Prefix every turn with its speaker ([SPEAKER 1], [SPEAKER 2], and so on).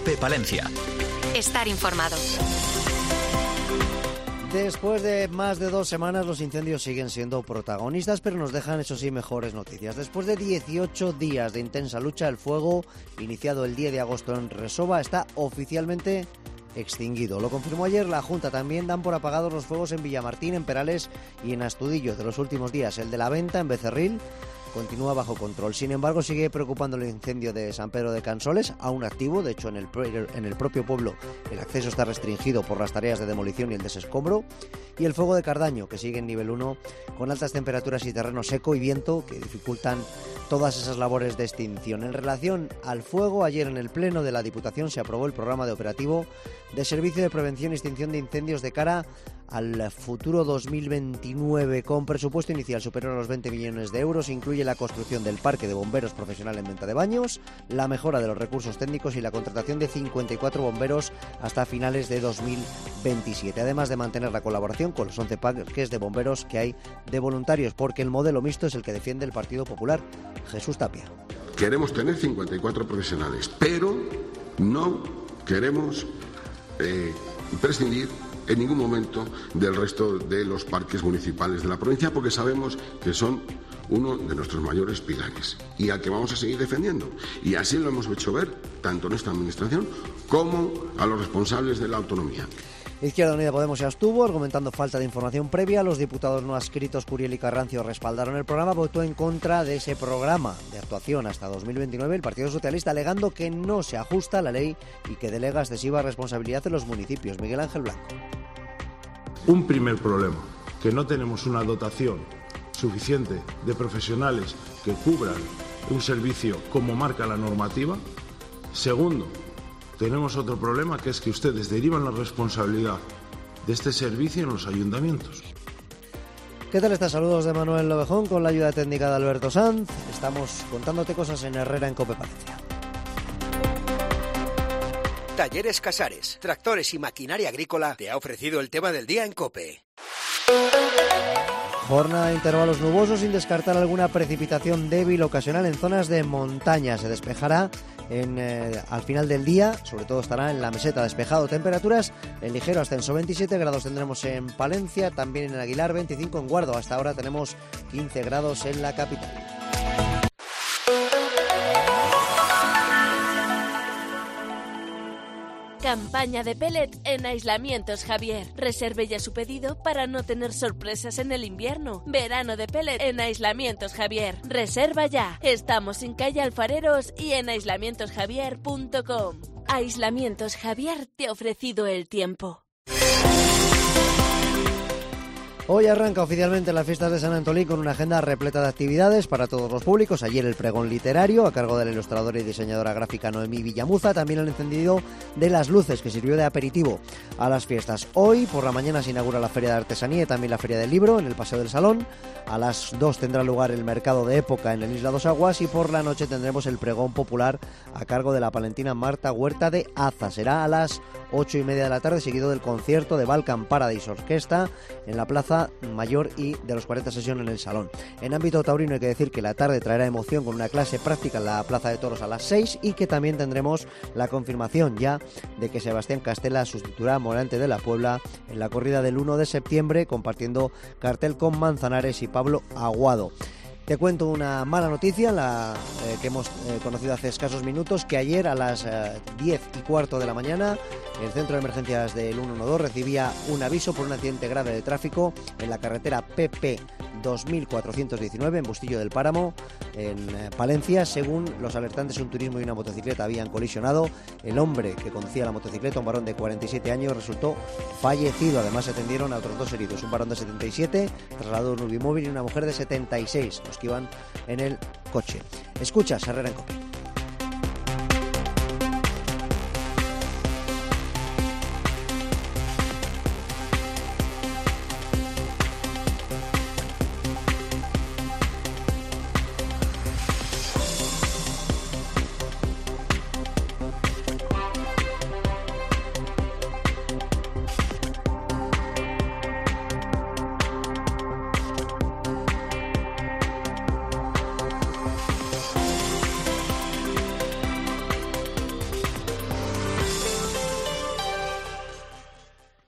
[SPEAKER 1] COPE Palencia.
[SPEAKER 2] Estar informado.
[SPEAKER 3] Después de más de 2 semanas, los incendios siguen siendo protagonistas, pero nos dejan, eso sí, mejores noticias. Después de 18 días de intensa lucha, el fuego, iniciado el 10 de agosto en Resova, está oficialmente extinguido. Lo confirmó ayer la Junta. También dan por apagados los fuegos en Villamartín, en Perales y en Astudillo de los últimos días. El de la Venta, en Becerril, continúa bajo control. Sin embargo, sigue preocupando el incendio de San Pedro de Cansoles, aún activo. De hecho, en el propio pueblo el acceso está restringido por las tareas de demolición y el desescombro. Y el fuego de Cardaño, que sigue en nivel 1, con altas temperaturas y terreno seco y viento que dificultan todas esas labores de extinción. En relación al fuego, ayer en el Pleno de la Diputación se aprobó el programa de operativo de Servicio de Prevención y Extinción de Incendios de cara al futuro 2029, con presupuesto inicial superior a los 20 millones de euros. Incluye la construcción del parque de bomberos profesional en venta de baños, la mejora de los recursos técnicos y la contratación de 54 bomberos hasta finales de 2027, además de mantener la colaboración con los 11 parques de bomberos que hay de voluntarios, porque el modelo mixto es el que defiende el Partido Popular. Jesús Tapia.
[SPEAKER 4] Queremos tener 54 profesionales, pero no queremos prescindir en ningún momento del resto de los parques municipales de la provincia, porque sabemos que son uno de nuestros mayores pilares y al que vamos a seguir defendiendo. Y así lo hemos hecho ver tanto en esta administración como a los responsables de la autonomía.
[SPEAKER 3] Izquierda Unida Podemos ya estuvo argumentando falta de información previa. Los diputados no adscritos Curiel y Carrancio respaldaron el programa. Votó en contra de ese programa de actuación hasta 2029 el Partido Socialista, alegando que no se ajusta a la ley y que delega excesiva responsabilidad en los municipios. Miguel Ángel Blanco.
[SPEAKER 5] Un primer problema, que no tenemos una dotación suficiente de profesionales que cubran un servicio como marca la normativa. Segundo, tenemos otro problema, que es que ustedes derivan la responsabilidad de este servicio en los ayuntamientos.
[SPEAKER 3] ¿Qué tal estás? Saludos de Manuel Lovejón con la ayuda técnica de Alberto Sanz. Estamos contándote cosas en Herrera en COPE Palencia.
[SPEAKER 6] Talleres Casares, tractores y maquinaria agrícola te ha ofrecido el tema del día en COPE.
[SPEAKER 3] Jornada de intervalos nubosos sin descartar alguna precipitación débil ocasional en zonas de montaña. Se despejará al final del día, sobre todo estará en la meseta despejado. Temperaturas en ligero ascenso, 27 grados tendremos en Palencia, también en Aguilar, 25 en Guardo. Hasta ahora tenemos 15 grados en la capital.
[SPEAKER 7] Campaña de pellet en Aislamientos Javier. Reserve ya su pedido para no tener sorpresas en el invierno. Verano de pellet en Aislamientos Javier. Reserva ya. Estamos en calle Alfareros y en aislamientosjavier.com. Aislamientos Javier te ha ofrecido el tiempo.
[SPEAKER 3] Hoy arranca oficialmente las fiestas de San Antolín con una agenda repleta de actividades para todos los públicos. Ayer el pregón literario a cargo de la ilustradora y diseñadora gráfica Noemí Villamuza, también el encendido de las luces que sirvió de aperitivo a las fiestas. Hoy por la mañana se inaugura la Feria de Artesanía y también la Feria del Libro en el Paseo del Salón. A las 2 tendrá lugar el Mercado de Época en el Isla Dos Aguas y por la noche tendremos el pregón popular a cargo de la palentina Marta Huerta de Aza. Será a las 8:30 de la tarde, seguido del concierto de Balkan Paradise Orquesta en la Plaza Mayor y de los 40 sesión en el Salón. En ámbito taurino hay que decir que la tarde traerá emoción con una clase práctica en la Plaza de Toros a las 6 y que también tendremos la confirmación ya de que Sebastián Castela sustituirá a Morante de la Puebla en la corrida del 1 de septiembre, compartiendo cartel con Manzanares y Pablo Aguado. Te cuento una mala noticia, que hemos conocido hace escasos minutos, que ayer a las 10:15 de la mañana el Centro de Emergencias del 112 recibía un aviso por un accidente grave de tráfico en la carretera PP 2419 en Bustillo del Páramo, en Palencia. Según los alertantes, un turismo y una motocicleta habían colisionado. El hombre que conducía la motocicleta, un varón de 47 años, resultó fallecido. Además se atendieron a otros 2 heridos, un varón de 77, trasladado en un ubimóvil, y una mujer de 76, los que iban en el coche. Escuchas Herrera en COPE.